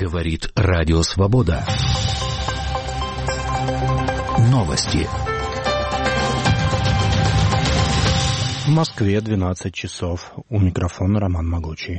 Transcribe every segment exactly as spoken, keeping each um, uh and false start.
Говорит Радио Свобода. Новости. В Москве двенадцать часов. У микрофона Роман Могучий.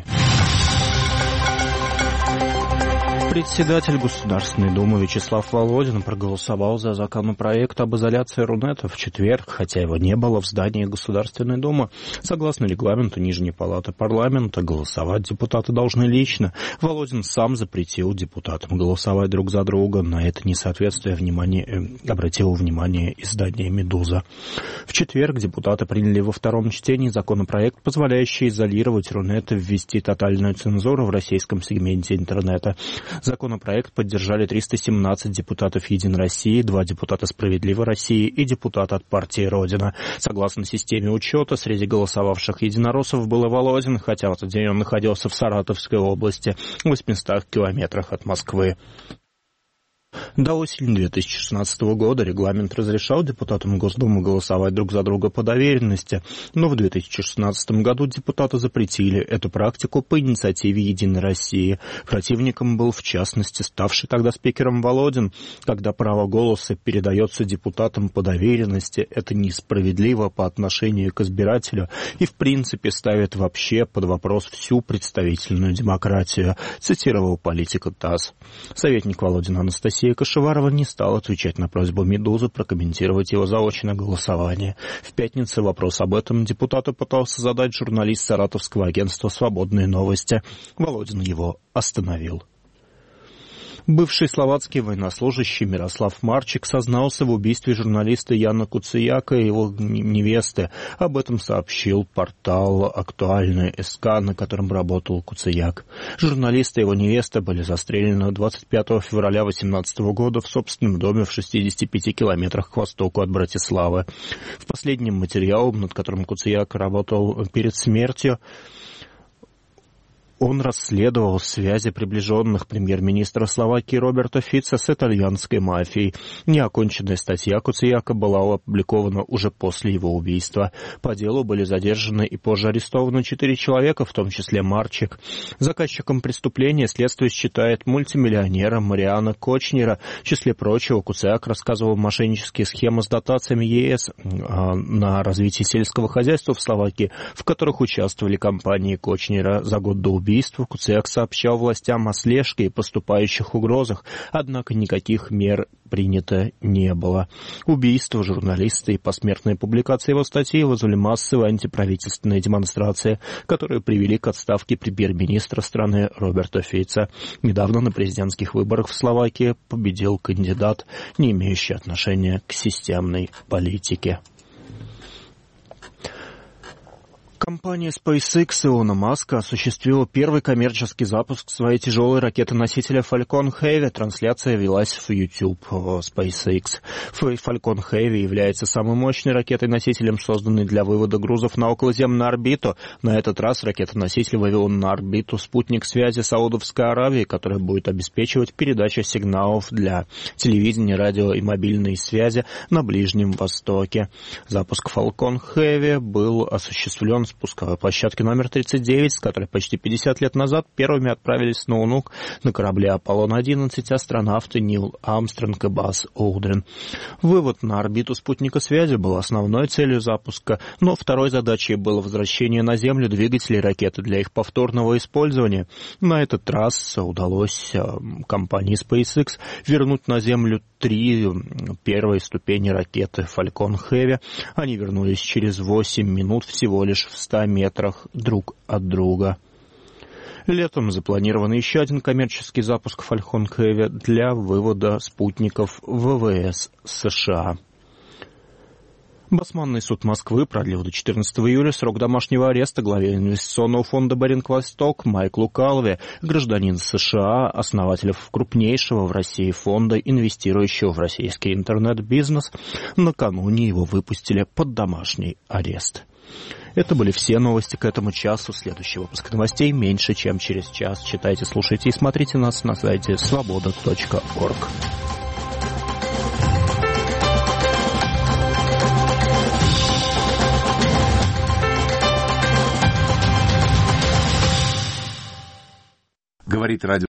Председатель Государственной Думы Вячеслав Володин проголосовал за законопроект об изоляции Рунета в четверг, хотя его не было в здании Государственной Думы. Согласно регламенту Нижней Палаты парламента, голосовать депутаты должны лично. Володин сам запретил депутатам голосовать друг за друга. На это несоответствие внимание, обратило внимание издание «Медуза». В четверг депутаты приняли во втором чтении законопроект, позволяющий изолировать Рунет и ввести тотальную цензуру в российском сегменте интернета. Законопроект поддержали триста семнадцать депутатов «Единой России», два депутата «Справедливой России» и депутат от партии «Родина». Согласно системе учета, среди голосовавших единороссов был и Володин, хотя в этот день он находился в Саратовской области, в восьмистах километрах от Москвы. До осени две тысячи шестнадцатого года регламент разрешал депутатам Госдумы голосовать друг за друга по доверенности, но в две тысячи шестнадцатом году депутаты запретили эту практику по инициативе «Единой России». Противником был, в частности, ставший тогда спикером Володин. Когда право голоса передается депутатам по доверенности, это несправедливо по отношению к избирателю и, в принципе, ставит вообще под вопрос всю представительную демократию, цитировал политика ТАСС. Советник Володина Анастасия Кашеварова не стал отвечать на просьбу «Медузы» прокомментировать его заочное голосование. В пятницу вопрос об этом депутату пытался задать журналист саратовского агентства «Свободные новости». Володин его остановил. Бывший словацкий военнослужащий Мирослав Марчик сознался в убийстве журналиста Яна Куцияка и его невесты. Об этом сообщил портал «Актуальная СК», на котором работал Куцияк. Журналист и его невеста были застрелены двадцать пятого февраля две тысячи восемнадцатого года в собственном доме в шестидесяти пяти километрах к востоку от Братиславы. В последнем материале, над которым Куцияк работал перед смертью, он расследовал связи приближенных премьер-министра Словакии Роберта Фица с итальянской мафией. Неоконченная статья Куцияка была опубликована уже после его убийства. По делу были задержаны и позже арестованы четыре человека, в том числе Марчик. Заказчиком преступления следствие считает мультимиллионера Мариана Кочнера. В числе прочего, Куцияк рассказывал мошеннические схемы с дотациями ЕС на развитие сельского хозяйства в Словакии, в которых участвовали компании Кочнера. За год до убийства Куцияк сообщал властям о слежке и поступающих угрозах, однако никаких мер принято не было. Убийство журналиста и посмертные публикации его статьи вызвали массовые антиправительственные демонстрации, которые привели к отставке премьер-министра страны Роберта Фица. Недавно на президентских выборах в Словакии победил кандидат, не имеющий отношения к системной политике. Компания SpaceX Илона Маска осуществила первый коммерческий запуск своей тяжелой ракеты-носителя Falcon Heavy. Трансляция велась в YouTube SpaceX. Falcon Heavy является самой мощной ракетой-носителем, созданной для вывода грузов на околоземную орбиту. На этот раз ракета-носитель вывела на орбиту спутник связи Саудовской Аравии, который будет обеспечивать передачу сигналов для телевидения, радио и мобильной связи на Ближнем Востоке. Запуск Falcon Heavy был осуществлен с пусковой площадки номер тридцать девять, с которой почти пятьдесят лет назад первыми отправились на Луну на корабле Аполлон одиннадцать астронавты Нил Армстронг и Базз Олдрин. Вывод на орбиту спутника связи был основной целью запуска, но второй задачей было возвращение на Землю двигателей ракеты для их повторного использования. На этот раз удалось компании SpaceX вернуть на Землю три первые ступени ракеты Falcon Heavy. Они вернулись через восемь минут всего лишь в ста метрах друг от друга. Летом запланирован еще один коммерческий запуск Falcon Heavy для вывода спутников ВВС США. Басманный суд Москвы продлил до четырнадцатого июля срок домашнего ареста главе инвестиционного фонда «Баринг-Восток» Майклу Калве, гражданин США, основателя крупнейшего в России фонда, инвестирующего в российский интернет-бизнес. Накануне его выпустили под домашний арест. Это были все новости к этому часу. Следующий выпуск новостей меньше, чем через час. Читайте, слушайте и смотрите нас на сайте свобода точка орг. Говорит радио